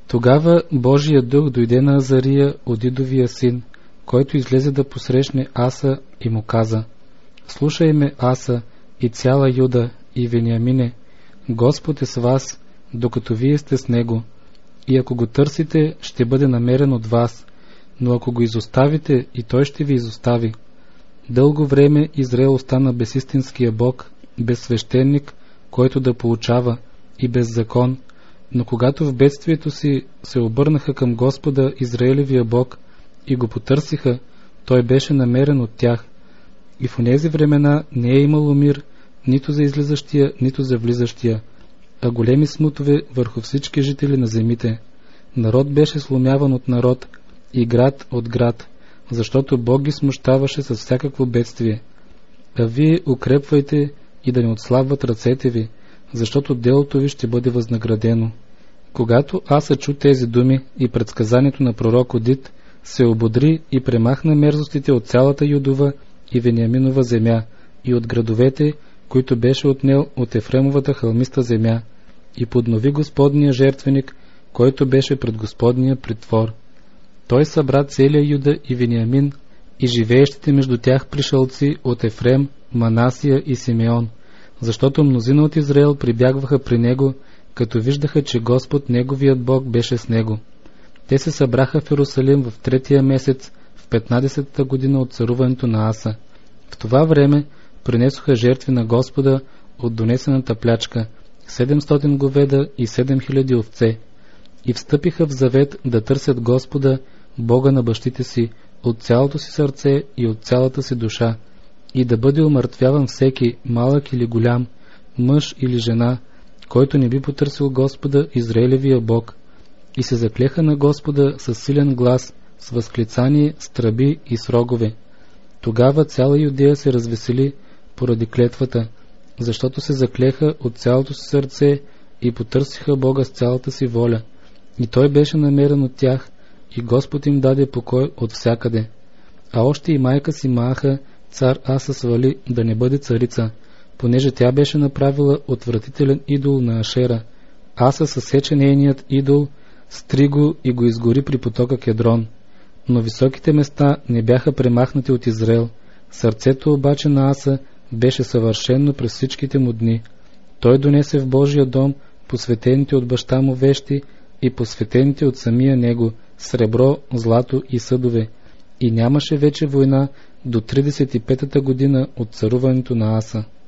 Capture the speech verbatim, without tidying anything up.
Тогава Божия дух дойде на Азария от Идовия син, който излезе да посрещне Аса и му каза: слушай ме, Аса, и цяла Юда, и Вениамине, Господ е с вас, докато вие сте с него, и ако го търсите, ще бъде намерен от вас, но ако го изоставите, и той ще ви изостави. Дълго време Израел остана без истинския Бог, без свещеник, който да получава, и без закон, но когато в бедствието си се обърнаха към Господа, Израелевия Бог, и го потърсиха, той беше намерен от тях. И в онези времена не е имало мир, нито за излизащия, нито за влизащия, а големи смутове върху всички жители на земите. Народ беше сломяван от народ и град от град, защото Бог ги смущаваше с всякакво бедствие. А вие укрепвайте и да не отслабват ръцете ви, защото делото ви ще бъде възнаградено. Когато Аса чу тези думи и предсказанието на пророк Одит, се ободри и премахна мерзостите от цялата Юдова и Вениаминова земя и от градовете, които беше отнел от Ефремовата хълмиста земя, и поднови Господния жертвеник, който беше пред Господния притвор. Той събра целия Юда и Вениамин и живеещите между тях пришълци от Ефрем, Манасия и Симеон, защото мнозина от Израел прибягваха при него, като виждаха, че Господ, неговият Бог, беше с него. Те се събраха в Иерусалим в третия месец, в петнадесетата година от царуването на Аса. В това време принесоха жертви на Господа от донесената плячка, седемстотин говеда и седем хиляди овце, и встъпиха в завет да търсят Господа, Бога на бащите си, от цялото си сърце и от цялата си душа, и да бъде умъртвяван всеки, малък или голям, мъж или жена, който не би потърсил Господа, Израелевия Бог. И се заклеха на Господа със силен глас, с възклицание, с тръби и с рогове. Тогава цяла Юдея се развесели поради клетвата, защото се заклеха от цялото си сърце и потърсиха Бога с цялата си воля. И той беше намерен от тях, и Господ им даде покой от всякъде. А още и майка си Мааха, цар Аса, свали да не бъде царица, понеже тя беше направила отвратителен идол на Ашера. Аса съсече нейният идол, стри го и го изгори при потока Кедрон. Но високите места не бяха премахнати от Израел. Сърцето обаче на Аса беше съвършено през всичките му дни. Той донесе в Божия дом посветените от баща му вещи и посветените от самия него сребро, злато и съдове, и нямаше вече война до тридесет и петата година от царуването на Аса.